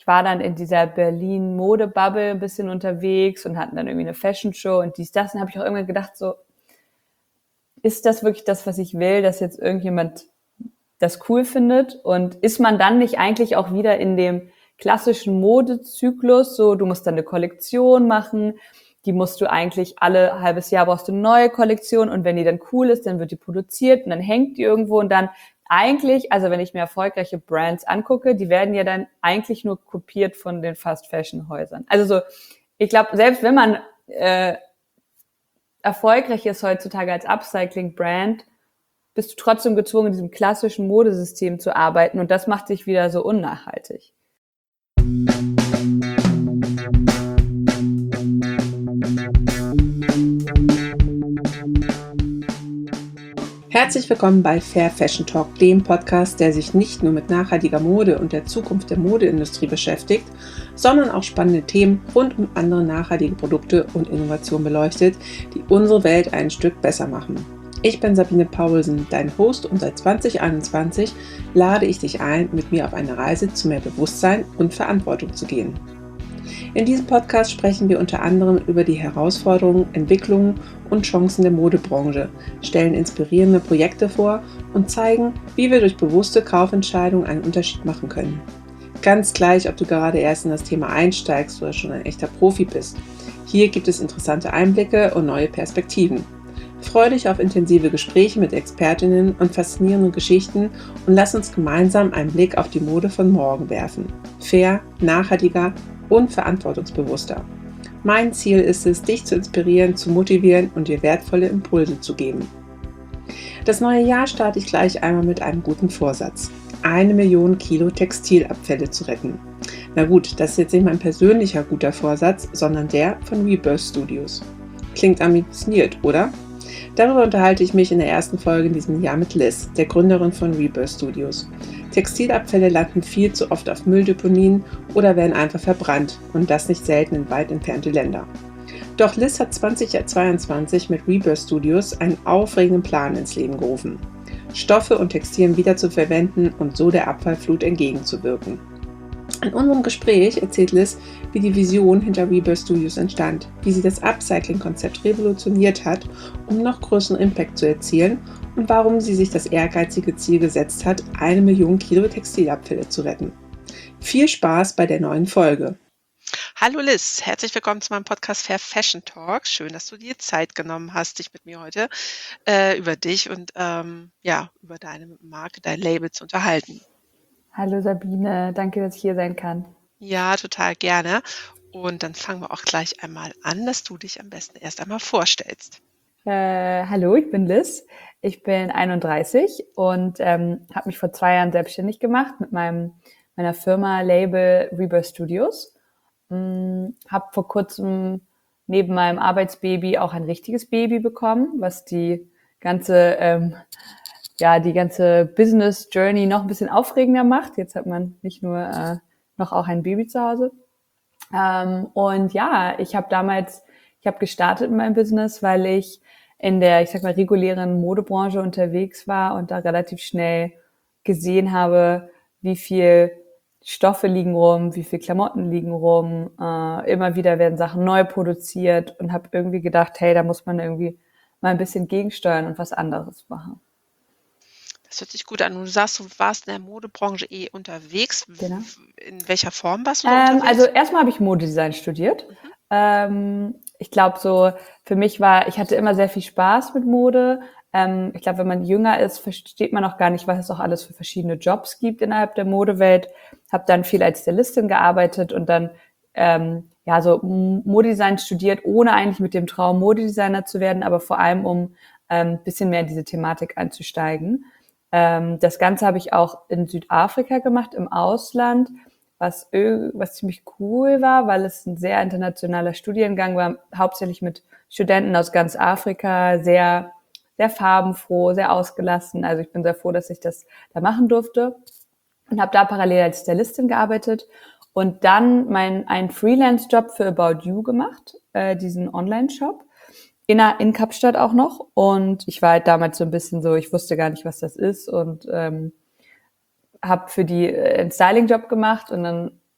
war dann in dieser Berlin-Mode-Bubble ein bisschen unterwegs und hatten dann irgendwie eine Fashion-Show und dies, das. Und habe ich auch irgendwann gedacht, so, ist das wirklich das, was ich will, dass jetzt irgendjemand das cool findet? Und ist man dann nicht eigentlich auch wieder in dem klassischen Modezyklus, so du musst dann eine Kollektion machen, die musst du eigentlich alle halbes Jahr brauchst du eine neue Kollektion und wenn die dann cool ist, dann wird die produziert und dann hängt die irgendwo und dann eigentlich, also wenn ich mir erfolgreiche Brands angucke, die werden ja dann eigentlich nur kopiert von den Fast-Fashion-Häusern. Also so, ich glaube, selbst wenn man erfolgreich ist heutzutage als Upcycling-Brand, bist du trotzdem gezwungen, in diesem klassischen Modesystem zu arbeiten und das macht dich wieder so unnachhaltig. Herzlich willkommen bei Fair Fashion Talk, dem Podcast, der sich nicht nur mit nachhaltiger Mode und der Zukunft der Modeindustrie beschäftigt, sondern auch spannende Themen rund um andere nachhaltige Produkte und Innovationen beleuchtet, die unsere Welt ein Stück besser machen. Ich bin Sabine Paulsen, dein Host und seit 2021 lade ich dich ein, mit mir auf eine Reise zu mehr Bewusstsein und Verantwortung zu gehen. In diesem Podcast sprechen wir unter anderem über die Herausforderungen, Entwicklungen und Chancen der Modebranche, stellen inspirierende Projekte vor und zeigen, wie wir durch bewusste Kaufentscheidungen einen Unterschied machen können. Ganz gleich, ob du gerade erst in das Thema einsteigst oder schon ein echter Profi bist. Hier gibt es interessante Einblicke und neue Perspektiven. Freue dich auf intensive Gespräche mit Expertinnen und faszinierenden Geschichten und lass uns gemeinsam einen Blick auf die Mode von morgen werfen. Fair, nachhaltiger und verantwortungsbewusster. Mein Ziel ist es, dich zu inspirieren, zu motivieren und dir wertvolle Impulse zu geben. Das neue Jahr starte ich gleich einmal mit einem guten Vorsatz: 1 Million Kilo Textilabfälle zu retten. Na gut, das ist jetzt nicht mein persönlicher guter Vorsatz, sondern der von Rebirth Studios. Klingt ambitioniert, oder? Darüber unterhalte ich mich in der ersten Folge in diesem Jahr mit Liz, der Gründerin von Rebirth Studios. Textilabfälle landen viel zu oft auf Mülldeponien oder werden einfach verbrannt und das nicht selten in weit entfernte Länder. Doch Liz hat 2022 mit Rebirth Studios einen aufregenden Plan ins Leben gerufen: Stoffe und Textilien wieder zu verwenden und so der Abfallflut entgegenzuwirken. In unserem Gespräch erzählt Liz, wie die Vision hinter Rebirth Studios entstand, wie sie das Upcycling-Konzept revolutioniert hat, um noch größeren Impact zu erzielen und warum sie sich das ehrgeizige Ziel gesetzt hat, 1 Million Kilo Textilabfälle zu retten. Viel Spaß bei der neuen Folge. Hallo Liz, herzlich willkommen zu meinem Podcast Fair Fashion Talk. Schön, dass du dir Zeit genommen hast, dich mit mir heute über dich und über deine Marke, dein Label zu unterhalten. Hallo Sabine, danke, dass ich hier sein kann. Ja, total gerne. Und dann fangen wir auch gleich einmal an, dass du dich am besten erst einmal vorstellst. Hallo, ich bin Liz. Ich bin 31 und habe mich vor 2 Jahren selbstständig gemacht mit meiner Firma Label Rebirth Studios. Habe vor kurzem neben meinem Arbeitsbaby auch ein richtiges Baby bekommen, was die ganze Business Journey noch ein bisschen aufregender macht. Jetzt hat man nicht nur noch auch ein Baby zu Hause. Ich habe gestartet in meinem Business, weil ich in der, ich sag mal, regulären Modebranche unterwegs war und da relativ schnell gesehen habe, wie viel Stoffe liegen rum, wie viel Klamotten liegen rum. Immer wieder werden Sachen neu produziert und habe irgendwie gedacht, hey, da muss man irgendwie mal ein bisschen gegensteuern und was anderes machen. Das hört sich gut an. Du sagst, du warst in der Modebranche unterwegs. Genau. In welcher Form warst du da unterwegs? Also erstmal habe ich Modedesign studiert. Ich glaube so, für mich ich hatte immer sehr viel Spaß mit Mode. Ich glaube, wenn man jünger ist, versteht man auch gar nicht, was es auch alles für verschiedene Jobs gibt innerhalb der Modewelt. Habe dann viel als Stylistin gearbeitet und dann Modedesign studiert, ohne eigentlich mit dem Traum Modedesigner zu werden, aber vor allem um ein bisschen mehr in diese Thematik einzusteigen. Das Ganze habe ich auch in Südafrika gemacht, im Ausland, was ziemlich cool war, weil es ein sehr internationaler Studiengang war, hauptsächlich mit Studenten aus ganz Afrika, sehr, sehr farbenfroh, sehr ausgelassen. Also ich bin sehr froh, dass ich das da machen durfte und habe da parallel als Stylistin gearbeitet und dann einen Freelance-Job für About You gemacht, diesen Online-Shop. In Kapstadt auch noch und ich war halt damals so ein bisschen so, ich wusste gar nicht, was das ist und habe für die einen Styling-Job gemacht und dann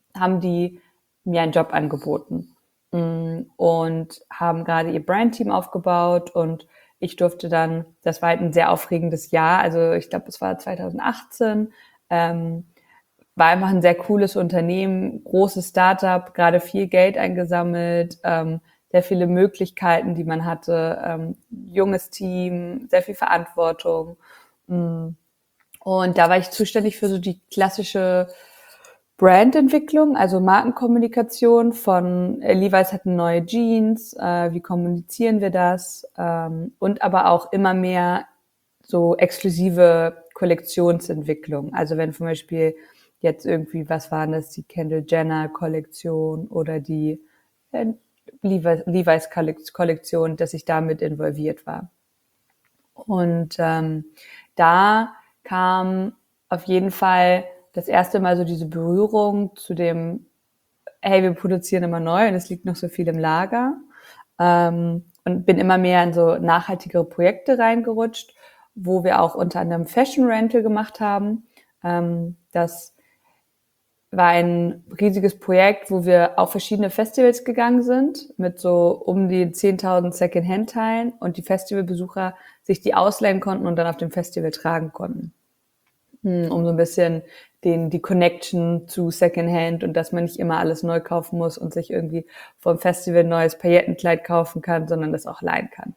haben die mir einen Job angeboten und haben gerade ihr Brandteam aufgebaut und ich durfte dann, das war halt ein sehr aufregendes Jahr, also ich glaube, es war 2018, war einfach ein sehr cooles Unternehmen, großes Startup, gerade viel Geld eingesammelt, sehr viele Möglichkeiten, die man hatte, junges Team, sehr viel Verantwortung. Und da war ich zuständig für so die klassische Brandentwicklung, also Markenkommunikation von Levi's hatten neue Jeans, wie kommunizieren wir das? Und aber auch immer mehr so exklusive Kollektionsentwicklung. Also wenn zum Beispiel jetzt irgendwie, was waren das, die Kendall Jenner Kollektion oder die Levi's Kollektion, dass ich damit involviert war. Und da kam auf jeden Fall das erste Mal so diese Berührung zu dem, hey, wir produzieren immer neu und es liegt noch so viel im Lager. Und bin immer mehr in so nachhaltigere Projekte reingerutscht, wo wir auch unter anderem Fashion Rental gemacht haben. Das war ein riesiges Projekt, wo wir auf verschiedene Festivals gegangen sind, mit so um die 10.000 Secondhand-Teilen und die Festivalbesucher sich die ausleihen konnten und dann auf dem Festival tragen konnten. Um so ein bisschen die Connection zu Secondhand und dass man nicht immer alles neu kaufen muss und sich irgendwie vom Festival ein neues Paillettenkleid kaufen kann, sondern das auch leihen kann.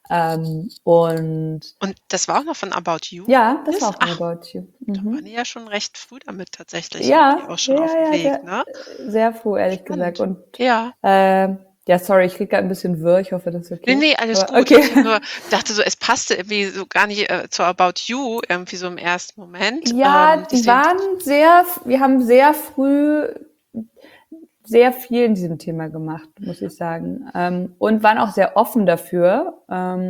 Und das war auch noch von About You? ja, das war auch von About You. Da waren die ja schon recht früh damit tatsächlich Ja, auch schon auf dem Weg, sehr, ne? sehr früh, ehrlich Spannend. gesagt. Und ja. Ja, sorry, ich krieg gerade ein bisschen Wirr. Ich hoffe, das ist okay. Nee, alles Aber, gut. okay. Ich nur dachte so, es passte irgendwie so gar nicht zu About You, irgendwie so im ersten Moment. Ja, wir haben sehr früh sehr viel in diesem Thema gemacht, muss ich sagen. Und waren auch sehr offen dafür.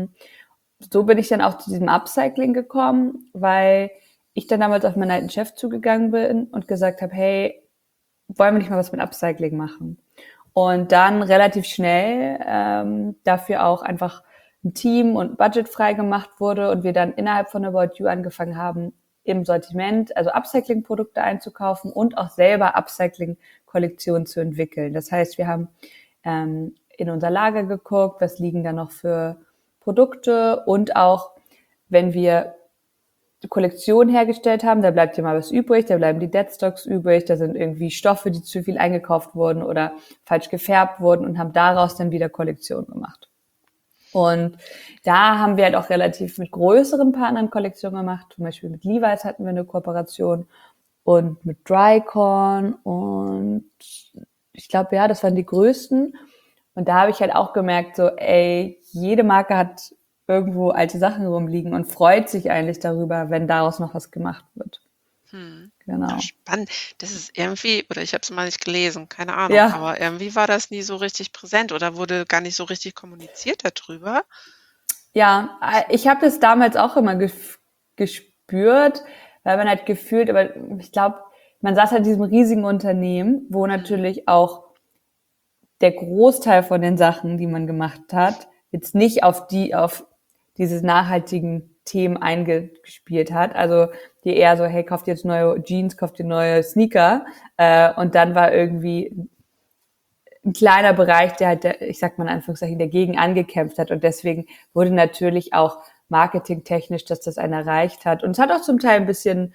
So bin ich dann auch zu diesem Upcycling gekommen, weil ich dann damals auf meinen alten Chef zugegangen bin und gesagt habe, hey, wollen wir nicht mal was mit Upcycling machen? Und dann relativ schnell dafür auch einfach ein Team und Budget frei gemacht wurde und wir dann innerhalb von About You angefangen haben, im Sortiment, also Upcycling-Produkte einzukaufen und auch selber Upcycling-Kollektionen zu entwickeln. Das heißt, wir haben in unser Lager geguckt, was liegen da noch für Produkte und auch, wenn wir die Kollektion hergestellt haben, da bleibt ja mal was übrig, da bleiben die Deadstocks übrig, da sind irgendwie Stoffe, die zu viel eingekauft wurden oder falsch gefärbt wurden und haben daraus dann wieder Kollektion gemacht. Und da haben wir halt auch relativ mit größeren Partnern Kollektionen gemacht, zum Beispiel mit Levi's hatten wir eine Kooperation und mit Drycorn und ich glaube, ja, das waren die größten. Und da habe ich halt auch gemerkt, so, ey, jede Marke hat irgendwo alte Sachen rumliegen und freut sich eigentlich darüber, wenn daraus noch was gemacht wird. Genau. Ja, spannend. Das ist irgendwie, oder ich habe es mal nicht gelesen, keine Ahnung, Ja. aber irgendwie war das nie so richtig präsent oder wurde gar nicht so richtig kommuniziert darüber. Ja, ich habe das damals auch immer gespürt, weil man halt gefühlt, aber ich glaube, man saß halt in diesem riesigen Unternehmen, wo natürlich auch der Großteil von den Sachen, die man gemacht hat, jetzt nicht auf diese nachhaltigen Themen eingespielt hat. Also die eher so, hey, kauft jetzt neue Jeans, kauft ihr neue Sneaker. Und dann war irgendwie ein kleiner Bereich, der halt, ich sag mal in Anführungszeichen, dagegen angekämpft hat. Und deswegen wurde natürlich auch marketingtechnisch, dass das einen erreicht hat. Und es hat auch zum Teil ein bisschen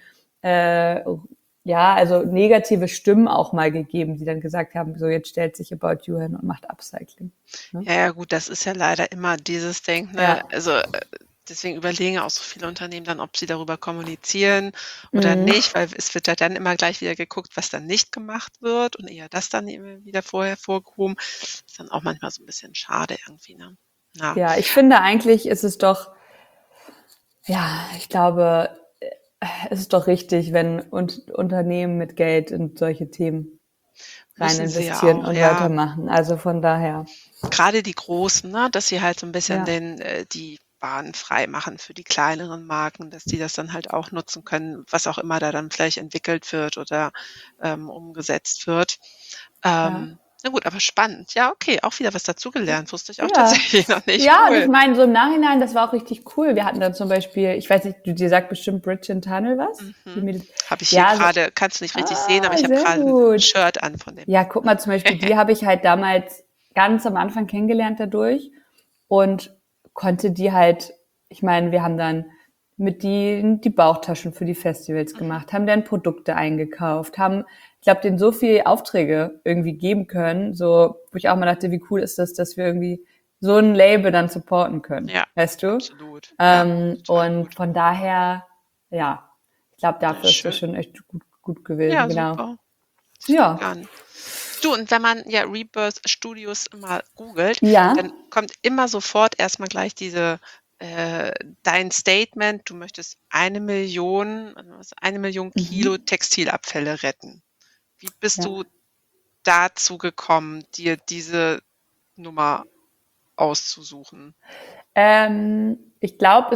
also negative Stimmen auch mal gegeben, die dann gesagt haben, so jetzt stellt sich About You hin und macht Upcycling. Ne? Ja, gut, das ist ja leider immer dieses Denken. Ja. Also deswegen überlegen auch so viele Unternehmen dann, ob sie darüber kommunizieren oder nicht, weil es wird ja dann immer gleich wieder geguckt, was dann nicht gemacht wird und eher das dann immer wieder vorher vorgehoben. Ist dann auch manchmal so ein bisschen schade irgendwie. Ne? Ja, ich finde eigentlich ist es doch, ich glaube, es ist doch richtig, wenn Unternehmen mit Geld in solche Themen rein investieren und weitermachen. Also von daher. Gerade die Großen, ne, dass sie halt so ein bisschen die Bahn frei machen für die kleineren Marken, dass die das dann halt auch nutzen können, was auch immer da dann vielleicht entwickelt wird oder umgesetzt wird. Na gut, aber spannend. Ja, okay, auch wieder was dazugelernt. Wusste ich auch Ja. tatsächlich noch nicht. Ja, und ich Cool. meine, so im Nachhinein, das war auch richtig cool. Wir hatten dann zum Beispiel, ich weiß nicht, dir sagt bestimmt Bridge and Tunnel was? Mhm. Habe ich hier Ja, so, gerade, kannst du nicht richtig sehen, aber ich habe sehr gerade ein gut. Shirt an von dem. Ja, guck mal, zum Beispiel, die habe ich halt damals ganz am Anfang kennengelernt dadurch und konnte die halt, ich meine, wir haben dann mit die Bauchtaschen für die Festivals Mhm. gemacht, haben dann Produkte eingekauft, haben, ich glaube, denen so viele Aufträge irgendwie geben können, so, wo ich auch mal dachte, wie cool ist das, dass wir irgendwie so ein Label dann supporten können, Ja, weißt du? absolut. Ja, total Und gut. von daher, ja, ich glaube, Ja, dafür ist das schön. schon echt gut gewesen, Ja, genau. super. Hört sich gut Ja, an. Du, und wenn man ja Rebirth Studios mal googelt, ja. dann kommt immer sofort erstmal gleich diese äh, dein Statement, du möchtest 1.000.000, was, 1.000.000 Kilo Mhm. Textilabfälle retten. Wie bist Ja. du dazu gekommen, dir diese Nummer auszusuchen? Ich glaube,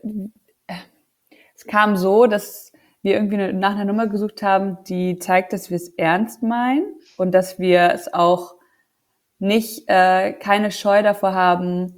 es kam so, dass wir irgendwie nach einer Nummer gesucht haben, die zeigt, dass wir es ernst meinen und dass wir es auch nicht, keine Scheu davor haben,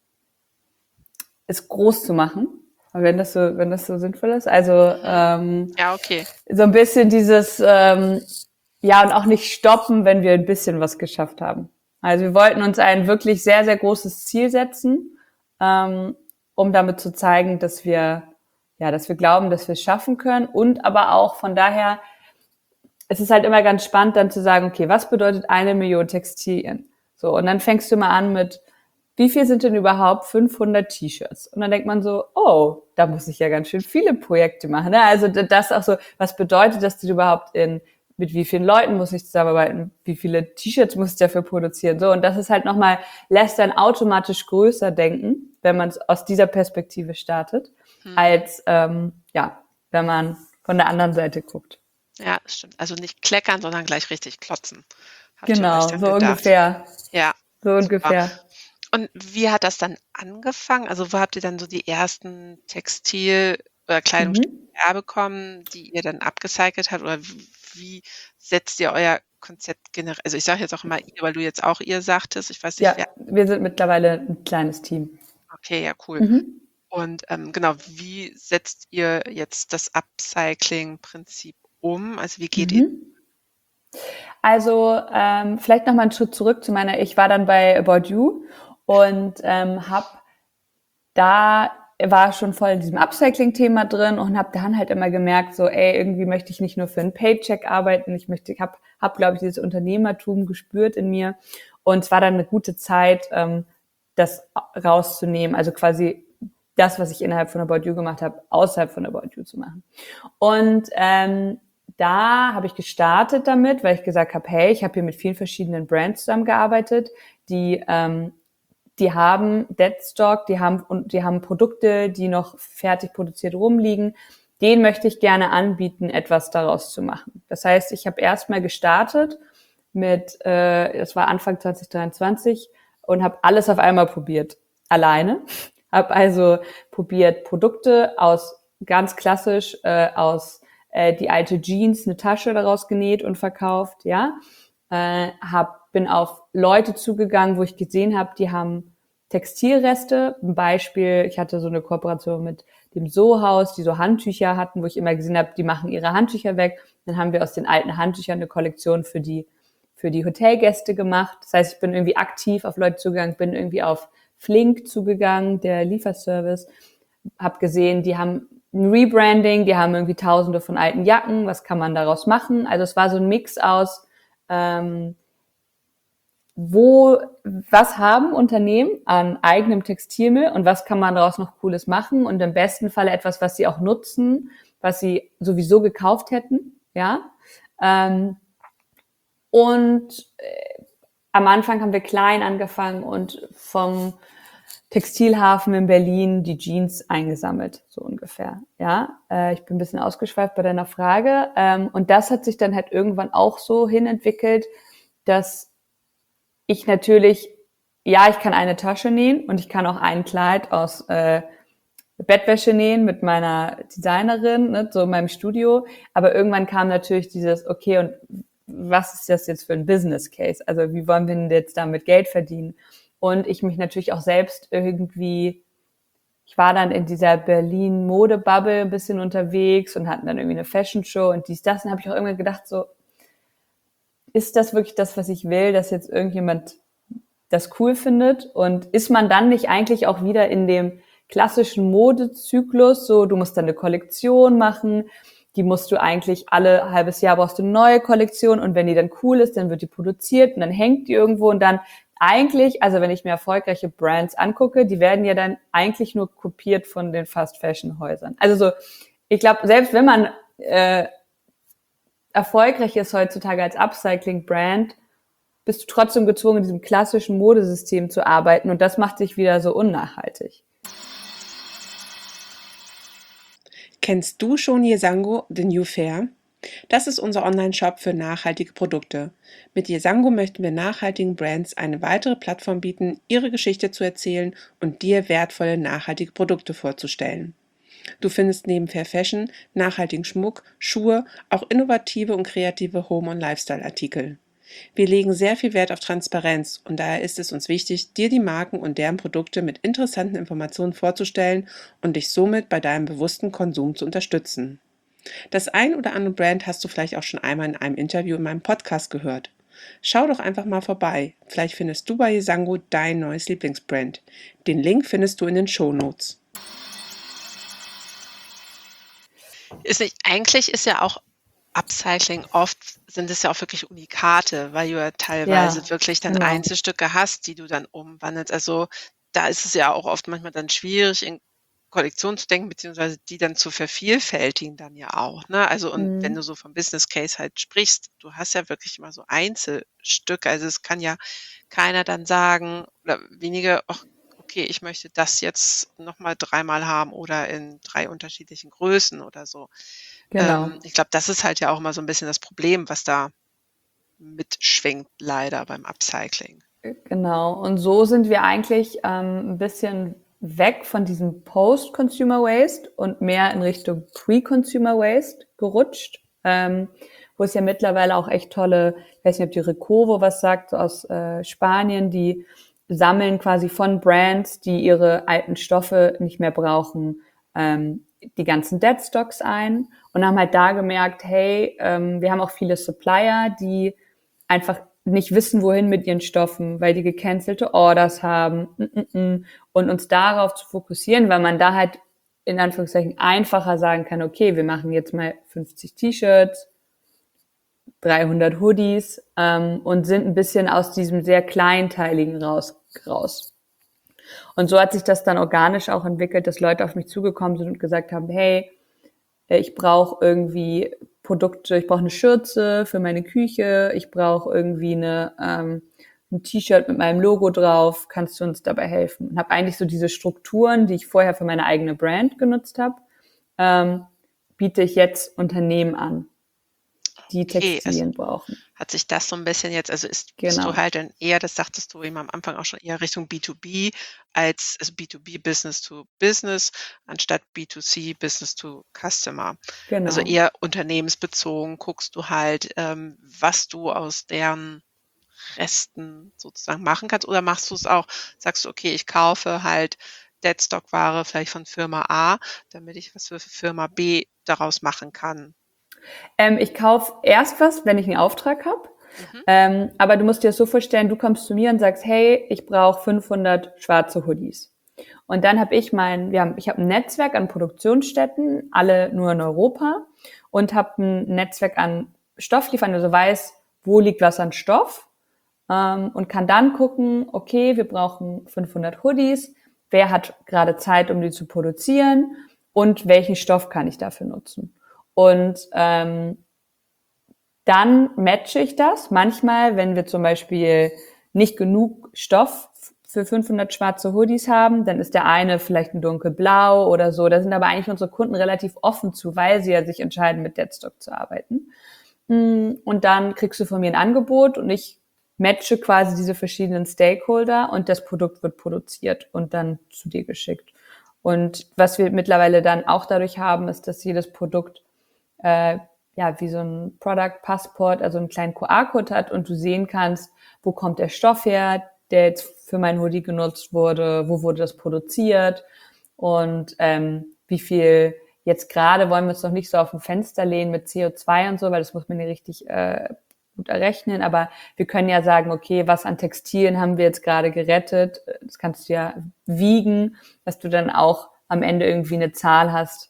es groß zu machen. Aber wenn das so sinnvoll ist. Also Mhm. Ja, okay. so ein bisschen dieses, ja, und auch nicht stoppen, wenn wir ein bisschen was geschafft haben. Also wir wollten uns ein wirklich sehr, sehr großes Ziel setzen, ähm, um damit zu zeigen, dass wir glauben, dass wir es schaffen können und aber auch von daher, es ist halt immer ganz spannend dann zu sagen, okay, was bedeutet 1.000.000 Textilien? So, und dann fängst du mal an mit, wie viel sind denn überhaupt 500 T-Shirts? Und dann denkt man so, oh, da muss ich ja ganz schön viele Projekte machen. Ne? Also das auch so, was bedeutet das denn überhaupt mit wie vielen Leuten muss ich zusammenarbeiten? Wie viele T-Shirts muss ich dafür produzieren? So, und das ist halt nochmal, lässt dann automatisch größer denken, wenn man es aus dieser Perspektive startet, Mhm. als, wenn man von der anderen Seite guckt. Ja, das stimmt. Also nicht kleckern, sondern gleich richtig klotzen. Habt ihr euch Genau, dann so gedacht? ungefähr. Ja, So super. ungefähr. Und wie hat das dann angefangen? Also, wo habt ihr dann so die ersten Textil oder Kleidungsstücke Mhm. herbekommen, die ihr dann upgecycelt habt? Oder wie setzt ihr euer Konzept generell, also, ich sage jetzt auch immer ihr, weil du jetzt auch ihr sagtest. Ich weiß nicht, Ja, wer. wir sind mittlerweile ein kleines Team. Okay, ja, cool. Mhm. Und, genau, wie setzt ihr jetzt das Upcycling-Prinzip um? Also, wie geht ihr. Mhm. Also vielleicht noch mal einen Schritt zurück ich war dann bei About You und da war schon voll in diesem Upcycling-Thema drin und habe dann halt immer gemerkt, so, ey, irgendwie möchte ich nicht nur für einen Paycheck arbeiten, hab glaube ich, dieses Unternehmertum gespürt in mir. Und es war dann eine gute Zeit, das rauszunehmen, also quasi das, was ich innerhalb von About You gemacht habe, außerhalb von About You zu machen. Und da habe ich gestartet damit, weil ich gesagt habe, hey, ich habe hier mit vielen verschiedenen Brands zusammengearbeitet, die haben Deadstock, die haben Produkte, die noch fertig produziert rumliegen. Den möchte ich gerne anbieten, etwas daraus zu machen. Das heißt, ich habe erstmal gestartet das war Anfang 2023 und habe alles auf einmal probiert, alleine. Habe also probiert, Produkte aus ganz klassisch aus die alte Jeans, eine Tasche daraus genäht und verkauft, ja. Bin auf Leute zugegangen, wo ich gesehen habe, die haben Textilreste. Ein Beispiel, ich hatte so eine Kooperation mit dem Sohaus, die so Handtücher hatten, wo ich immer gesehen habe, die machen ihre Handtücher weg. Dann haben wir aus den alten Handtüchern eine Kollektion für die Hotelgäste gemacht. Das heißt, ich bin irgendwie aktiv auf Leute zugegangen, bin irgendwie auf Flink zugegangen, der Lieferservice, habe gesehen, die haben ein Rebranding, die haben irgendwie Tausende von alten Jacken, was kann man daraus machen? Also es war so ein Mix aus ähm, was haben Unternehmen an eigenem Textilmüll und was kann man daraus noch Cooles machen und im besten Falle etwas, was sie auch nutzen, was sie sowieso gekauft hätten, ja. Ähm, und am Anfang haben wir klein angefangen und vom Textilhafen in Berlin die Jeans eingesammelt, so ungefähr. Ja, ich bin ein bisschen ausgeschweift bei deiner Frage. Und das hat sich dann halt irgendwann auch so hinentwickelt, dass ich natürlich, ja, ich kann eine Tasche nähen und ich kann auch ein Kleid aus Bettwäsche nähen mit meiner Designerin, ne, so in meinem Studio. Aber irgendwann kam natürlich dieses, okay, und was ist das jetzt für ein Business Case? Also wie wollen wir denn jetzt damit Geld verdienen? Und ich mich natürlich auch selbst irgendwie, ich war dann in dieser Berlin-Mode-Bubble ein bisschen unterwegs und hatten dann irgendwie eine Fashion-Show und dies, das. Und habe ich auch irgendwann gedacht, so, ist das wirklich das, was ich will, dass jetzt irgendjemand das cool findet? Und ist man dann nicht eigentlich auch wieder in dem klassischen Modezyklus, so du musst dann eine Kollektion machen, die musst du eigentlich alle halbes Jahr brauchst du eine neue Kollektion und wenn die dann cool ist, dann wird die produziert und dann hängt die irgendwo und dann eigentlich, also wenn ich mir erfolgreiche Brands angucke, die werden ja dann eigentlich nur kopiert von den Fast-Fashion-Häusern. Also so, ich glaube, selbst wenn man erfolgreich ist heutzutage als Upcycling-Brand, bist du trotzdem gezwungen, in diesem klassischen Modesystem zu arbeiten und das macht sich wieder so unnachhaltig. Kennst du schon Yesango, The New Fair? Das ist unser Online-Shop für nachhaltige Produkte. Mit Yesango möchten wir nachhaltigen Brands eine weitere Plattform bieten, ihre Geschichte zu erzählen und dir wertvolle nachhaltige Produkte vorzustellen. Du findest neben Fair Fashion, nachhaltigen Schmuck, Schuhe, auch innovative und kreative Home- und Lifestyle-Artikel. Wir legen sehr viel Wert auf Transparenz und daher ist es uns wichtig, dir die Marken und deren Produkte mit interessanten Informationen vorzustellen und dich somit bei deinem bewussten Konsum zu unterstützen. Das ein oder andere Brand hast du vielleicht auch schon einmal in einem Interview in meinem Podcast gehört. Schau doch einfach mal vorbei. Vielleicht findest du bei Yesango dein neues Lieblingsbrand. Den Link findest du in den Shownotes. Eigentlich ist ja auch Upcycling oft sind es ja auch wirklich Unikate, weil du ja teilweise wirklich dann genau. Einzelstücke hast, die du dann umwandelst. Also, da ist es ja auch oft manchmal dann schwierig, in Kollektionen zu denken, beziehungsweise die dann zu vervielfältigen dann ja auch, ne? Also, und wenn du so vom Business Case halt sprichst, du hast ja wirklich immer so Einzelstücke. Also, es kann ja keiner dann sagen oder wenige: „Ach, okay, ich möchte das jetzt noch mal dreimal haben oder in 3 unterschiedlichen Größen“ oder so. Genau. Ich glaube, das ist halt ja auch immer so ein bisschen das Problem, was da mitschwingt leider beim Upcycling. Genau. Und so sind wir eigentlich ein bisschen weg von diesem Post-Consumer Waste und mehr in Richtung Pre-Consumer Waste gerutscht, wo es ja mittlerweile auch echt tolle, ich weiß nicht, ob die Recovo was sagt, so aus Spanien, die sammeln quasi von Brands, die ihre alten Stoffe nicht mehr brauchen, die ganzen Deadstocks ein und haben halt da gemerkt, hey, wir haben auch viele Supplier, die einfach nicht wissen, wohin mit ihren Stoffen, weil die gecancelte Orders haben und uns darauf zu fokussieren, weil man da halt in Anführungszeichen einfacher sagen kann, okay, wir machen jetzt mal 50 T-Shirts, 300 Hoodies und sind ein bisschen aus diesem sehr kleinteiligen raus. Und so hat sich das dann organisch auch entwickelt, dass Leute auf mich zugekommen sind und gesagt haben, hey, ich brauche irgendwie Produkte, ich brauche eine Schürze für meine Küche, ich brauche irgendwie ein T-Shirt mit meinem Logo drauf, kannst du uns dabei helfen? Und habe eigentlich so diese Strukturen, die ich vorher für meine eigene Brand genutzt habe, biete ich jetzt Unternehmen an, die Okay, also Textilien brauchen. hat sich das so ein bisschen jetzt also bist du Genau, halt dann eher, das sagtest du eben am Anfang auch schon, eher Richtung B2B als also B2B Business to Business anstatt B2C Business to Customer. Also genau. eher unternehmensbezogen guckst du halt, was du aus deren Resten sozusagen machen kannst oder machst du es auch sagst du: „Okay, ich kaufe halt Deadstock-Ware vielleicht von Firma A, damit ich was für Firma B daraus machen kann.“ Ich kaufe erst was, wenn ich einen Auftrag habe. Mhm. Aber du musst dir das so vorstellen, du kommst zu mir und sagst, hey, ich brauche 500 schwarze Hoodies. Und dann habe ich ich habe ein Netzwerk an Produktionsstätten, alle nur in Europa, und habe ein Netzwerk an Stofflieferern, also weiß, wo liegt was an Stoff, und kann dann gucken, okay, wir brauchen 500 Hoodies, wer hat gerade Zeit, um die zu produzieren und welchen Stoff kann ich dafür nutzen. Und dann matche ich das. Manchmal, wenn wir zum Beispiel nicht genug Stoff für 500 schwarze Hoodies haben, dann ist der eine vielleicht ein dunkelblau oder so. Da sind aber eigentlich unsere Kunden relativ offen zu, weil sie ja sich entscheiden, mit Deadstock zu arbeiten. Und dann kriegst du von mir ein Angebot und ich matche quasi diese verschiedenen Stakeholder und das Produkt wird produziert und dann zu dir geschickt. Und was wir mittlerweile dann auch dadurch haben, ist, dass jedes Produkt ja, wie so ein Product Passport, also einen kleinen QR-Code hat und du sehen kannst, wo kommt der Stoff her, der jetzt für mein Hoodie genutzt wurde, wo wurde das produziert und wie viel jetzt gerade wollen wir uns noch nicht so auf ein Fenster lehnen mit CO2 und so, weil das muss man ja richtig gut errechnen, aber wir können ja sagen, okay, was an Textilien haben wir jetzt gerade gerettet, das kannst du ja wiegen, dass du dann auch am Ende irgendwie eine Zahl hast,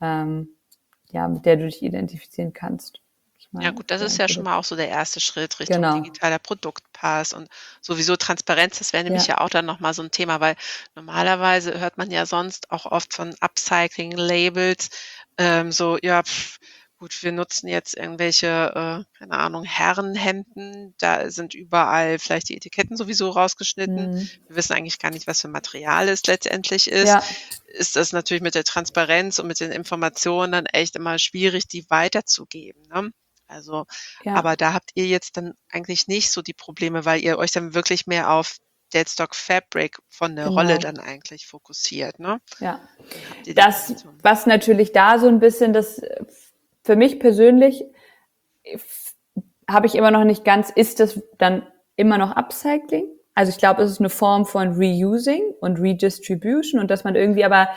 ja, mit der du dich identifizieren kannst. Ja gut, das ist ja schon mal auch so der erste Schritt Richtung Genau. digitaler Produktpass und sowieso Transparenz. Das wäre nämlich ja auch dann noch mal so ein Thema, weil normalerweise hört man ja sonst auch oft von Upcycling-Labels, so, ja, gut, wir nutzen jetzt irgendwelche, keine Ahnung, Herrenhemden, da sind überall vielleicht die Etiketten sowieso rausgeschnitten. Mhm. Wir wissen eigentlich gar nicht, was für Material es letztendlich ist. Ja, Ist das natürlich mit der Transparenz und mit den Informationen dann echt immer schwierig, die weiterzugeben, ne? Also, ja, aber da habt ihr jetzt dann eigentlich nicht so die Probleme, weil ihr euch dann wirklich mehr auf Deadstock Fabric von der Rolle genau. dann eigentlich fokussiert, ne? Ja. Dann habt ihr die Das, Position. was natürlich da so ein bisschen das, für mich persönlich habe ich immer noch nicht ganz, ist das dann immer noch Upcycling? Also ich glaube, es ist eine Form von Reusing und Redistribution und dass man irgendwie aber,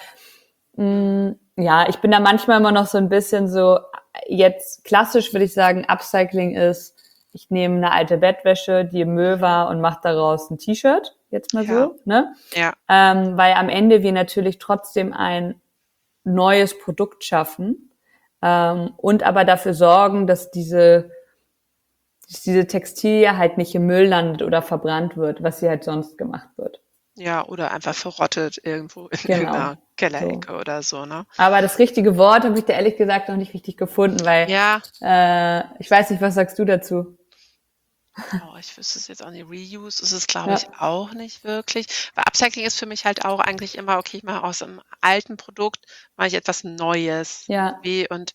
ja, ich bin da manchmal immer noch so ein bisschen so, jetzt klassisch würde ich sagen, Upcycling ist, ich nehme eine alte Bettwäsche, die im Müll war und mache daraus ein T-Shirt, jetzt mal Ja, so, ne? ja, Weil am Ende wir natürlich trotzdem ein neues Produkt schaffen und aber dafür sorgen, dass diese Textilie halt nicht im Müll landet oder verbrannt wird, was sie halt sonst gemacht wird. ja, oder einfach verrottet irgendwo in Genau. irgendeiner So. Kellerecke oder so, ne? Aber das richtige Wort habe ich da ehrlich gesagt noch nicht richtig gefunden, weil Ja, ich weiß nicht, was sagst du dazu? oh, ich wüsste es jetzt auch nicht. Reuse ist es, glaube Ja, ich, auch nicht wirklich. Weil Upcycling ist für mich halt auch eigentlich immer, okay, ich mache aus einem alten Produkt, mache ich etwas Neues. ja, Wie und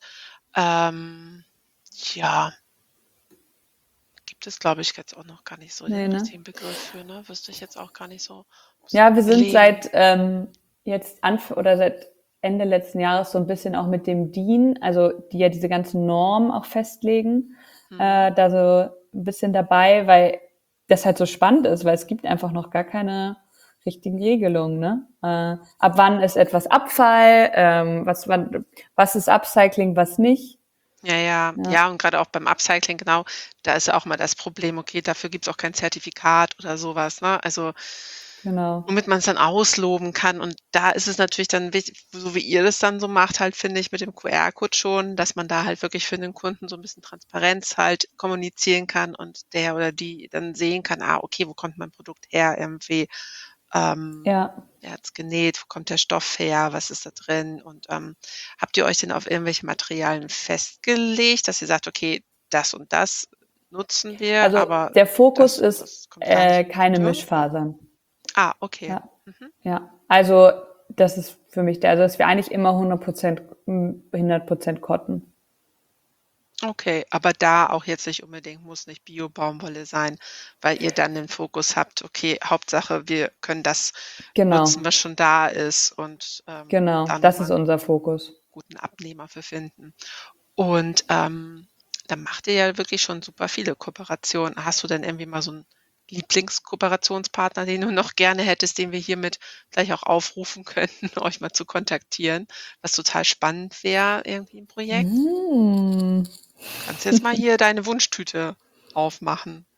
ja, gibt es, glaube ich, jetzt auch noch gar nicht so nee, den ne? richtigen Begriff für, ne? Wüsste ich jetzt auch gar nicht so. Muss Ja, wir sind überlegen. seit jetzt seit Ende letzten Jahres so ein bisschen auch mit dem DIN, also die ja diese ganzen Normen auch festlegen, Mhm. da so ein bisschen dabei, weil das halt so spannend ist, weil es gibt einfach noch gar keine richtigen Regelungen, ne? Ab wann ist etwas Abfall, was ist Upcycling, was nicht? Ja, ja, Ja, ja, und gerade auch beim Upcycling, genau, da ist ja auch mal das Problem, okay, dafür gibt's auch kein Zertifikat oder sowas, ne? Also, genau. womit man es dann ausloben kann. Und da ist es natürlich dann wichtig, so wie ihr das dann so macht, halt, finde ich, mit dem QR-Code schon, dass man da halt wirklich für den Kunden so ein bisschen Transparenz halt kommunizieren kann und der oder die dann sehen kann, ah, okay, wo kommt mein Produkt her irgendwie? Ja. Wer hat's genäht? Wo kommt der Stoff her? Was ist da drin? Und, habt ihr euch denn auf irgendwelche Materialien festgelegt, dass ihr sagt: „Okay, das und das nutzen wir, Also aber der Fokus das und ist das kommt gar nicht in keine Frage?“ Mischfasern. Ah, okay. Ja. Mhm. Ja, also das ist für mich also dass wir eigentlich immer 100% Cotton. Okay, aber da auch jetzt nicht unbedingt muss nicht Bio-Baumwolle sein, weil ihr dann den Fokus habt: „Okay, Hauptsache, wir können das nutzen, Genau, was schon da ist und, genau, da noch das mal ist 'n unser Fokus. guten Abnehmer für finden.“ Und, da macht ihr ja wirklich schon super viele Kooperationen. Hast du denn irgendwie mal so 'n Lieblingskooperationspartner, den du noch gerne hättest, den wir hiermit vielleicht auch aufrufen könnten, euch mal zu kontaktieren, was total spannend wäre, irgendwie im Projekt? Hm. Kannst jetzt mal hier deine Wunschtüte aufmachen.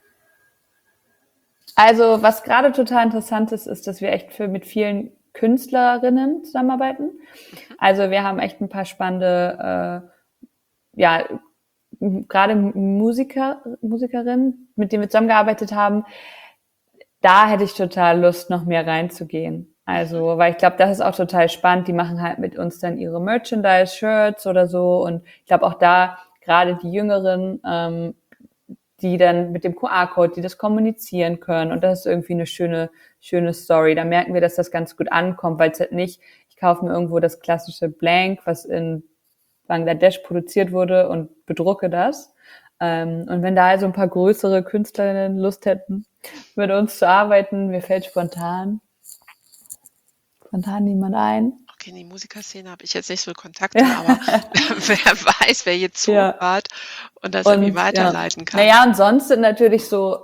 Also, was gerade total interessant ist, ist, dass wir echt mit vielen Künstlerinnen zusammenarbeiten. Mhm. Also, wir haben echt ein paar spannende, ja, gerade Musikerinnen, mit denen wir zusammengearbeitet haben. Da hätte ich total Lust, noch mehr reinzugehen. Mhm. Also, weil ich glaube, das ist auch total spannend. Die machen halt mit uns dann ihre Merchandise-Shirts oder so. Und ich glaube auch da, gerade die Jüngeren, die dann mit dem QR-Code, die das kommunizieren können. Und das ist irgendwie eine schöne Story. Da merken wir, dass das ganz gut ankommt, weil es halt nicht, ich kaufe mir irgendwo das klassische Blank, was in Bangladesch produziert wurde und bedrucke das. Und wenn da also ein paar größere Künstlerinnen Lust hätten, mit uns zu arbeiten, mir fällt spontan niemand ein. okay, in die Musikerszene habe ich jetzt nicht so Kontakte, aber wer weiß, wer jetzt Ja. zuhört und das irgendwie weiterleiten kann. Naja, und sonst sind natürlich so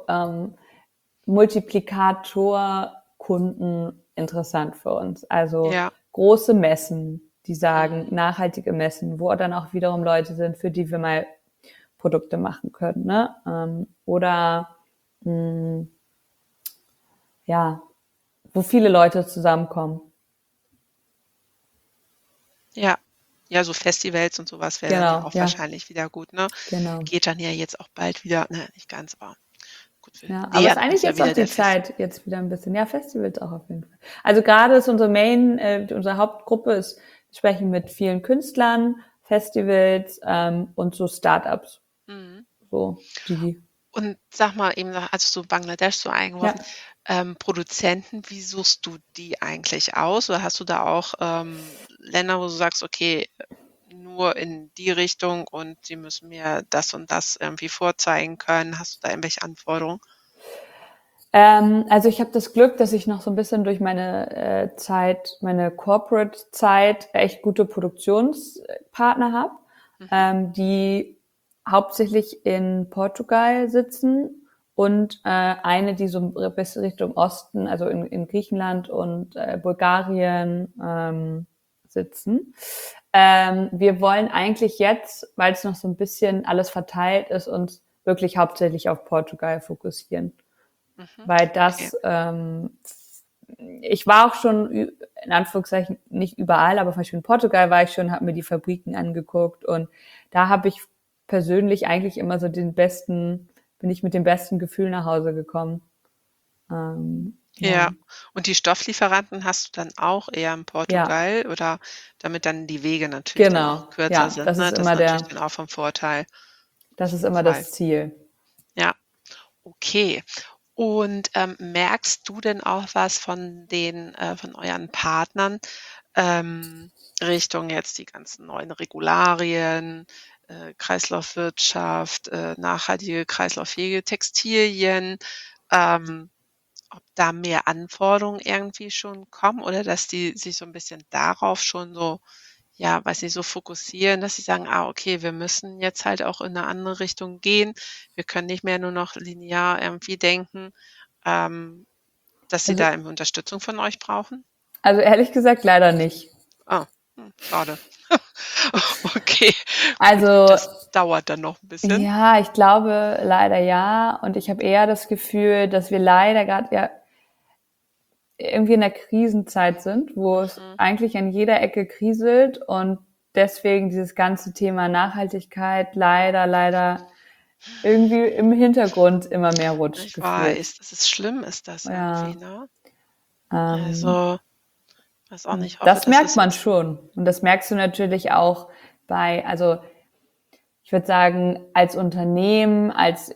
Multiplikator-Kunden interessant für uns. Also Ja. große Messen, die sagen, nachhaltige Messen, wo dann auch wiederum Leute sind, für die wir mal Produkte machen können, ne? Oder ja, wo viele Leute zusammenkommen. Ja. Ja, so Festivals und sowas wäre dann ja auch wahrscheinlich wieder gut, ne? Genau. Geht dann ja jetzt auch bald wieder, ne, nicht ganz, aber gut. Ja, aber es ist eigentlich jetzt auch die Zeit, jetzt wieder ein bisschen. Ja, Festivals auch auf jeden Fall. Also gerade ist unsere unsere Hauptgruppe ist, wir sprechen mit vielen Künstlern, Festivals und so Startups. So, die. Und sag mal eben, als du Bangladesch so eingeworfen, Produzenten, wie suchst du die eigentlich aus? Oder hast du da auch Länder, wo du sagst, okay, nur in die Richtung und sie müssen mir das und das irgendwie vorzeigen können? Hast du da irgendwelche Anforderungen? Also ich habe das Glück, dass ich noch so ein bisschen durch meine meine Corporate-Zeit echt gute Produktionspartner habe, die hauptsächlich in Portugal sitzen und eine, die so ein bisschen Richtung Osten, also in Griechenland und Bulgarien sitzen. Wir wollen eigentlich jetzt, weil es noch so ein bisschen alles verteilt ist, uns wirklich hauptsächlich auf Portugal fokussieren. Weil das, ich war auch schon, in Anführungszeichen, nicht überall, aber zum Beispiel in Portugal war ich schon, habe mir die Fabriken angeguckt und da habe ich persönlich eigentlich immer so bin ich mit dem besten Gefühl nach Hause gekommen. Ja. Und die Stofflieferanten hast du dann auch eher in Portugal oder damit dann die Wege natürlich dann auch kürzer sind, das ne? ist Das ist natürlich dann auch vom Vorteil. Das ist immer das Ziel. Ja, okay. Und merkst du denn auch was von von euren Partnern Richtung jetzt die ganzen neuen Regularien, Kreislaufwirtschaft, nachhaltige, kreislauffähige Textilien, ob da mehr Anforderungen irgendwie schon kommen oder dass die sich so ein bisschen darauf schon so, ja, weiß nicht, so fokussieren, dass sie sagen: „Ah, okay, wir müssen jetzt halt auch in 'ne andere Richtung gehen. Wir können nicht mehr nur noch linear irgendwie denken“, dass sie Also, da irgendwie Unterstützung von euch brauchen? also ehrlich gesagt leider nicht. Ah, schade. Okay, gut, Also das dauert dann noch 'n bisschen. ja, ich glaube leider ja. Und ich habe eher das Gefühl, dass wir leider gerade irgendwie in der Krisenzeit sind, wo es eigentlich an jeder Ecke kriselt und deswegen dieses ganze Thema Nachhaltigkeit leider irgendwie im Hintergrund immer mehr rutscht Ich gefühlt. weiß, das ist schlimm ist das Ja, irgendwie, ne? ähm, Also, weiß auch nicht, hoffe, das dass merkt es man jetzt schon. Und das merkst du natürlich auch also ich würde sagen, als Unternehmen,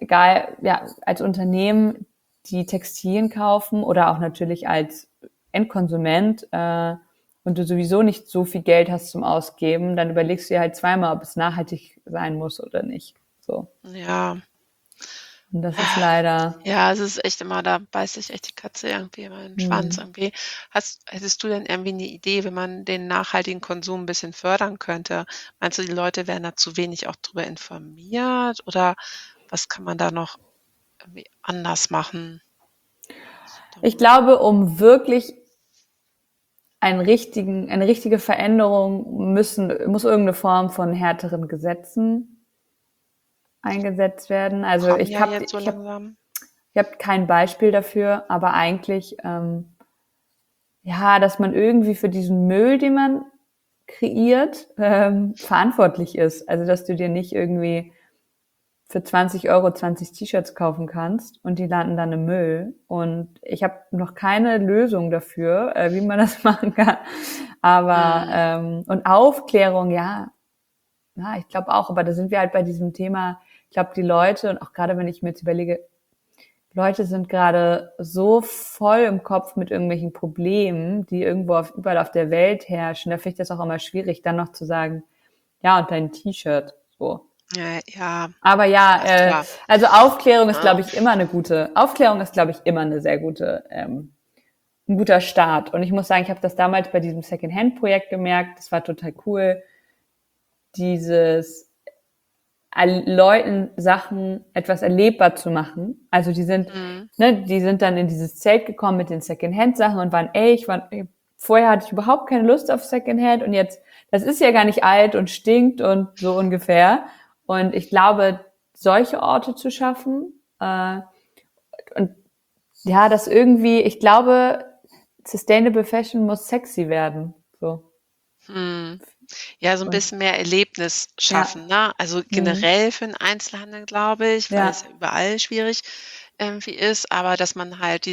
als Unternehmen, die Textilien kaufen oder auch natürlich als Endkonsument und du sowieso nicht so viel Geld hast zum Ausgeben, dann überlegst du dir halt zweimal, ob es nachhaltig sein muss oder nicht. So. ja. Und das ist leider. Ja, es ist echt immer da beißt sich echt die Katze irgendwie immer in den Schwanz irgendwie. Hättest du denn irgendwie 'ne Idee, wie man den nachhaltigen Konsum 'n bisschen fördern könnte? Meinst du, die Leute werden da zu wenig auch drüber informiert oder was kann man da noch irgendwie anders machen? Ich glaube, um wirklich eine richtige Veränderung muss irgendeine Form von härteren Gesetzen eingesetzt werden. Also Kommen ja jetzt so langsam. ich habe kein Beispiel dafür, aber eigentlich, ja, dass man irgendwie für diesen Müll, den man kreiert, verantwortlich ist. Also, dass du dir nicht irgendwie für 20 € 20 T-Shirts kaufen kannst und die landen dann im Müll. Und ich habe noch keine Lösung dafür, wie man das machen kann. Aber und Aufklärung, ja, ich glaube auch. Aber da sind wir halt bei diesem Thema. Ich glaube, die Leute und auch gerade wenn ich mir jetzt überlege, Leute sind gerade so voll im Kopf mit irgendwelchen Problemen, die überall auf der Welt herrschen. Da finde ich das auch immer schwierig, dann noch zu sagen, ja, und dein T-Shirt, so. Ja, Aber ja, ist klar. also Aufklärung ist, Ja. glaube ich, immer eine sehr gute ein guter Start. Und ich muss sagen, ich habe das damals bei diesem Secondhand-Projekt gemerkt. Das war total cool, dieses Leuten Sachen etwas erlebbar zu machen. Also die sind dann in dieses Zelt gekommen mit den Secondhand-Sachen und waren, vorher hatte ich überhaupt keine Lust auf Secondhand und jetzt, das ist ja gar nicht alt und stinkt und so ungefähr. Und ich glaube, solche Orte zu schaffen, und ja, das irgendwie, ich glaube, Sustainable Fashion muss sexy werden. So. Ja, so ein Und, bisschen mehr Erlebnis ja. schaffen, ne? Also generell für den Einzelhandel, glaube ich, weil es ja überall schwierig irgendwie ist, aber dass man halt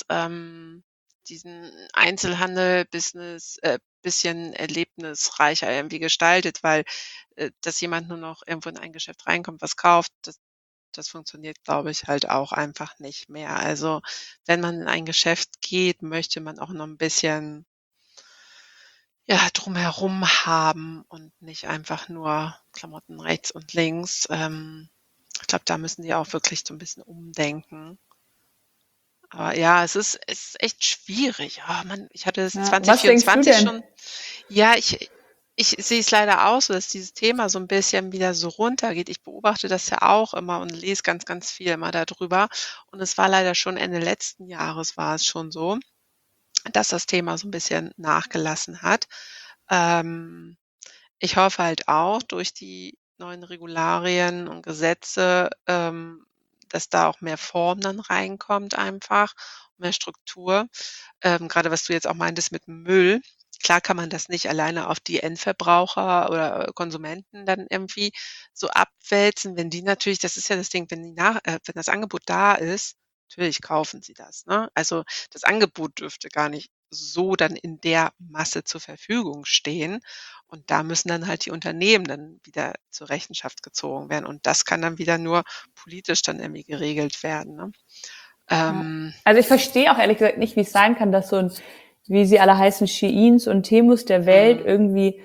diesen Einzelhandel-Business bisschen erlebnisreicher irgendwie gestaltet, weil dass jemand nur noch irgendwo in ein Geschäft reinkommt, was kauft, das funktioniert, glaube ich, halt auch einfach nicht mehr. Also, wenn man in ein Geschäft geht, möchte man auch noch ein bisschen, ja, drumherum haben und nicht einfach nur Klamotten rechts und links. Ich glaube, da müssen die auch wirklich so ein bisschen umdenken. Aber ja, es ist echt schwierig. Ah, Mann, ich hatte es Ja. Was denkst du 2024 denn? schon. Ja, ich sehe es leider auch so, dass dieses Thema so ein bisschen wieder so runtergeht. Ich beobachte das ja auch immer und lese ganz, ganz viel immer darüber. Und es war leider schon Ende letzten Jahres war es schon so, dass das Thema so ein bisschen nachgelassen hat. Ähm, Ich hoffe halt auch durch die neuen Regularien und Gesetze, dass da auch mehr Form dann reinkommt einfach, mehr Struktur. Grade was du jetzt auch meintest mit dem Müll. Klar kann man das nicht alleine auf die Endverbraucher oder Konsumenten dann irgendwie so abwälzen, wenn die natürlich, das ist ja das Ding, wenn das Angebot da ist, natürlich kaufen sie das, ne? Also, das Angebot dürfte gar nicht so dann in der Masse zur Verfügung stehen. Und da müssen dann halt die Unternehmen dann wieder zur Rechenschaft gezogen werden. Und das kann dann wieder nur politisch dann irgendwie geregelt werden, ne? Ja. Ähm, Also ich verstehe auch ehrlich gesagt nicht, wie es sein kann, dass so ein, wie sie alle heißen, Sheins und Temus der Welt mhm. irgendwie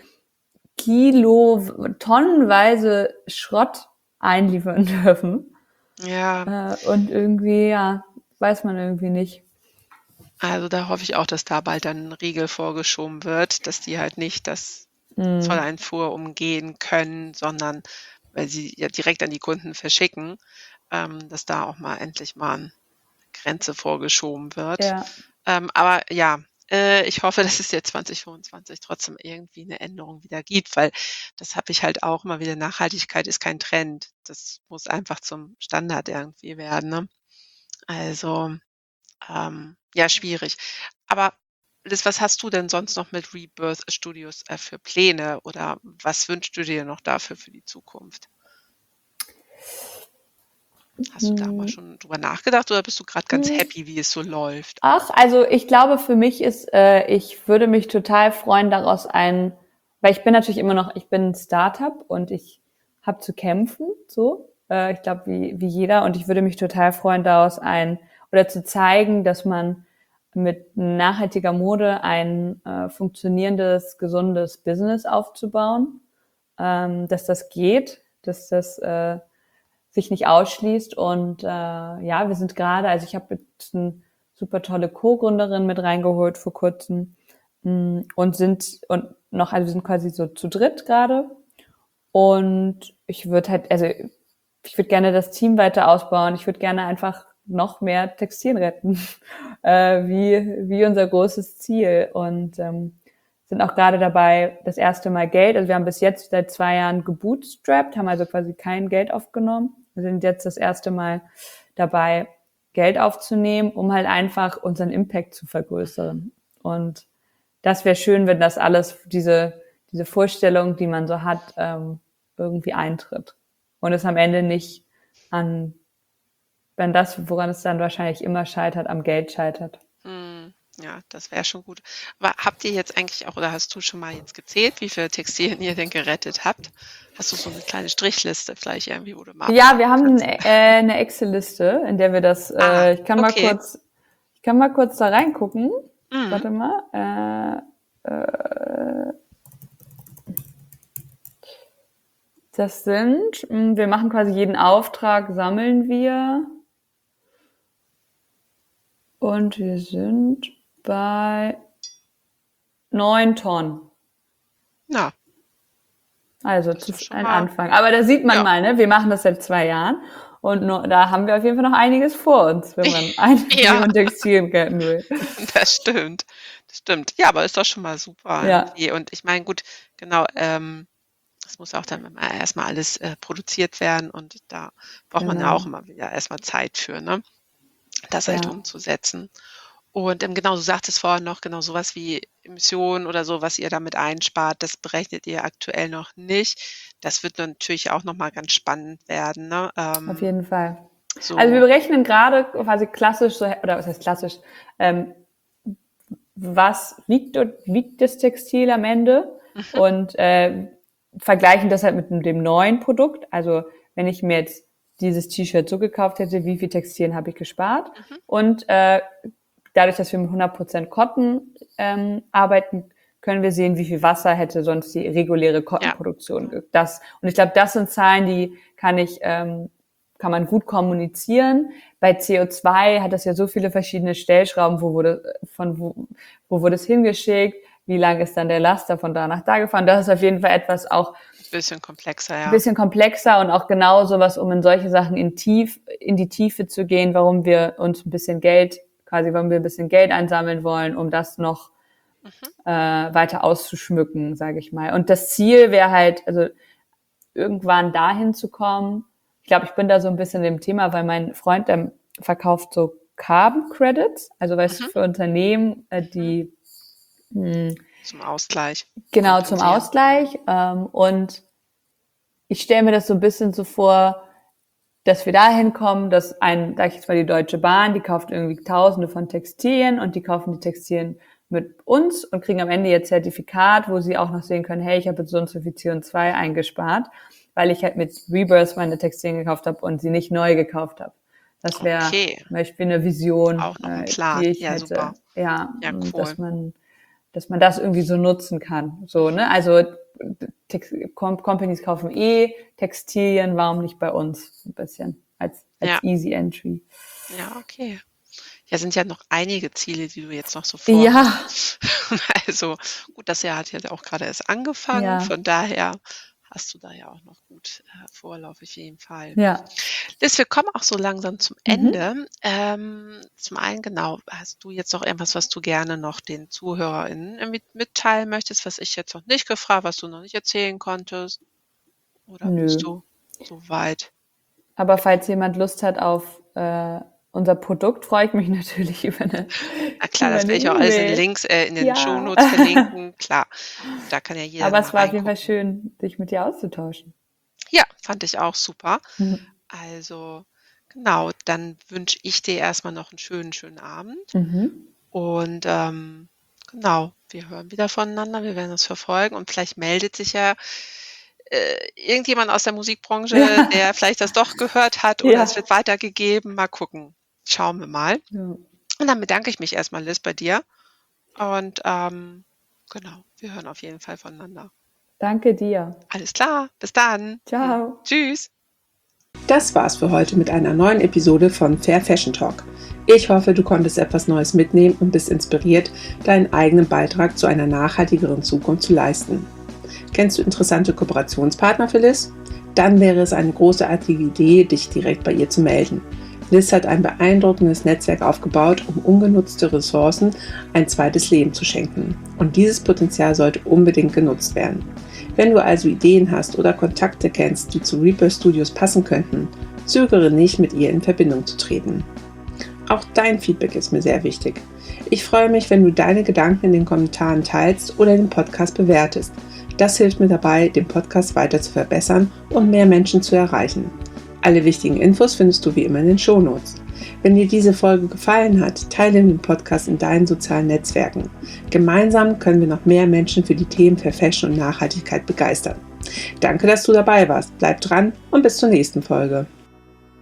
tonnenweise Schrott einliefern dürfen. Ja, Und irgendwie, ja, weiß man irgendwie nicht. also da hoffe ich auch, dass da bald dann 'n Riegel vorgeschoben wird, dass die halt nicht das Mhm. Zolleinfuhr umgehen können, sondern weil sie ja direkt an die Kunden verschicken, dass da auch mal endlich mal 'n Grenze vorgeschoben wird. Ja. Aber ja, ich hoffe, dass es jetzt 2025 trotzdem irgendwie 'ne Änderung wieder gibt, weil das habe ich halt auch immer wieder. Nachhaltigkeit ist kein Trend. Das muss einfach zum Standard irgendwie werden, ne? Also, ja, schwierig. Aber Liz, was hast du denn sonst noch mit Rebirth Studios, für Pläne oder was wünschst du dir noch dafür für die Zukunft? Hast du da mal Mhm. schon drüber nachgedacht oder bist du grad ganz happy, wie es so läuft? Ach, also ich glaube, für mich ist, ich würde mich total freuen, daraus weil ich bin natürlich immer noch, ich bin ein Startup und ich habe zu kämpfen, so. Ich glaube, wie jeder. Und ich würde mich total freuen, oder zu zeigen, dass man mit nachhaltiger Mode ein funktionierendes, gesundes Business aufzubauen, dass das geht, dass das sich nicht ausschließt. Und ja, wir sind gerade, also ich habe jetzt eine super tolle Co-Gründerin mit reingeholt vor kurzem also wir sind quasi so zu dritt gerade. Und ich würde halt, also ich würde gerne das Team weiter ausbauen. Ich würde gerne einfach noch mehr Textilien retten, wie unser großes Ziel. Und sind auch gerade dabei, das erste Mal Geld, also wir haben bis jetzt seit 2 Jahren gebootstrapped, haben also quasi kein Geld aufgenommen. Wir sind jetzt das erste Mal dabei, Geld aufzunehmen, um halt einfach unseren Impact zu vergrößern. Und das wäre schön, wenn das alles, diese Vorstellung, die man so hat, irgendwie eintritt. Und es am Ende nicht an, wenn das, woran es dann wahrscheinlich immer scheitert, am Geld scheitert. Mhm. Ja, das wäre schon gut. Aber habt ihr jetzt eigentlich auch oder hast du schon mal jetzt gezählt, wie viele Textilien ihr denn gerettet habt? Hast du so 'ne kleine Strichliste vielleicht irgendwie, wo du mal Ja, wir abhaken haben kannst? eine Excel-Liste, in der wir das, Ah, okay. ich kann mal kurz da reingucken. Mhm. Warte mal. Wir machen quasi jeden Auftrag, sammeln wir. Und wir sind bei 9 Tonnen. Na, Also das ist zu schon ein mal, Anfang. Aber da sieht man ja, mal, ne? Wir machen das seit 2 Jahren und da haben wir auf jeden Fall noch einiges vor uns, wenn man ja, Millionen Textilien gelten will. das stimmt. Das stimmt. Ja, aber ist doch schon mal super Ja, irgendwie. Und ich meine, gut, genau, das muss auch dann immer erstmal alles produziert werden und da braucht man ja auch genau. immer wieder erstmal Zeit für, ne? Das halt Ja, umzusetzen. Und genau, du sagtest vorhin noch, genau sowas wie Emissionen oder so, was ihr damit einspart, das berechnet ihr aktuell noch nicht. Das wird natürlich auch nochmal ganz spannend werden, ne? auf jeden Fall. Also wir So, berechnen gerade quasi klassisch, so, oder was heißt klassisch, ähm, was wiegt das Textil am Ende mhm, und vergleichen das halt mit dem neuen Produkt. Also wenn ich mir jetzt dieses T-Shirt so gekauft hätte, wie viel Textilien habe ich gespart? mhm, Und dadurch, dass wir mit 100% Cotton arbeiten, können wir sehen, wie viel Wasser hätte sonst die reguläre ja, Cottonproduktion. genau. Und ich glaube, das sind Zahlen, die kann man gut kommunizieren. Bei CO2 hat das ja so viele verschiedene Stellschrauben, wo wurde es hingeschickt, wie lang ist dann der Laster von da nach da gefahren. Das ist auf jeden Fall etwas auch Bisschen komplexer, ein ja. bisschen komplexer und auch genau sowas, um in solche Sachen in die Tiefe zu gehen, warum wir ein bisschen Geld einsammeln wollen, um das noch Mhm, weiter auszuschmücken, sage ich mal. Und das Ziel wäre halt, also irgendwann dahin zu kommen. Ich glaube, ich bin da so ein bisschen im Thema, weil mein Freund, der verkauft so Carbon Credits, also weißt du, mhm, für Unternehmen, mhm. die Zum Ausgleich genau zum kompensieren. Mhm. Ausgleich. Und ich stelle mir das so ein bisschen so vor, dass wir dahin kommen, dass sag ich jetzt mal, die Deutsche Bahn, die kauft irgendwie Tausende von Textilien und die kaufen die Textilien mit uns und kriegen am Ende ihr Zertifikat, wo sie auch noch sehen können, hey, ich habe jetzt so und so viel CO2 eingespart, weil ich halt mit Rebirth meine Textilien gekauft habe und sie nicht neu gekauft habe. Das wäre Okay, zum Beispiel eine Vision, auch noch ein Plan. die ich Ja, super. hätte. Ja, Ja, cool. dass man das irgendwie so nutzen kann. So, Mhm. ne? Also Companies kaufen Textilien, warum nicht bei uns ein bisschen Ja, als Easy Entry? ja, okay. Ja, sind ja noch einige Ziele, die du jetzt noch so Ja, vorhast. Also gut, das Jahr hat ja auch gerade erst angefangen, ja, von daher hast du da ja auch noch gut Vorlauf auf jeden Fall. ja. Liz, wir kommen auch so langsam zum Mhm. Ende. Zum einen, genau, hast du jetzt noch irgendwas, was du gerne noch den ZuhörerInnen mitteilen möchtest, was ich jetzt noch nicht gefragt, was du noch nicht erzählen konntest? Oder Nö. bist du soweit? Aber falls jemand Lust hat auf unser Produkt, freue ich mich natürlich Na klar, über das eine werde ich auch alles in E-Mail. Links in den Ja. Shownotes verlinken. Klar, da kann ja jeder Aber dann mal es war auf jeden Fall reingucken. schön, sich mit dir auszutauschen. Ja, fand ich auch super. Mhm. Also, genau, dann wünsche ich dir erstmal noch einen schönen Abend Mhm. und, genau, wir hören wieder voneinander. Wir werden das verfolgen und vielleicht meldet sich ja, irgendjemand aus der Musikbranche, Ja. der vielleicht das doch gehört hat oder es Ja. wird weitergegeben. Mal gucken. Schauen wir mal. Ja. Und dann bedanke ich mich erstmal, Liz, bei dir und, genau, wir hören auf jeden Fall voneinander. Danke dir. Alles klar, bis dann. Ciao. Tschüss. Das war's für heute mit einer neuen Episode von Fair Fashion Talk. Ich hoffe, du konntest etwas Neues mitnehmen und bist inspiriert, deinen eigenen Beitrag zu einer nachhaltigeren Zukunft zu leisten. Kennst du interessante Kooperationspartner für Liz? Dann wäre es eine großartige Idee, dich direkt bei ihr zu melden. Liz hat ein beeindruckendes Netzwerk aufgebaut, um ungenutzte Ressourcen ein zweites Leben zu schenken. Und dieses Potenzial sollte unbedingt genutzt werden. Wenn du also Ideen hast oder Kontakte kennst, die zu Rebirth Studios passen könnten, zögere nicht, mit ihr in Verbindung zu treten. Auch dein Feedback ist mir sehr wichtig. Ich freue mich, wenn du deine Gedanken in den Kommentaren teilst oder den Podcast bewertest. Das hilft mir dabei, den Podcast weiter zu verbessern und mehr Menschen zu erreichen. Alle wichtigen Infos findest du wie immer in den Shownotes. Wenn dir diese Folge gefallen hat, teile den Podcast in deinen sozialen Netzwerken. Gemeinsam können wir noch mehr Menschen für die Themen Fair Fashion und Nachhaltigkeit begeistern. Danke, dass du dabei warst. Bleib dran und bis zur nächsten Folge.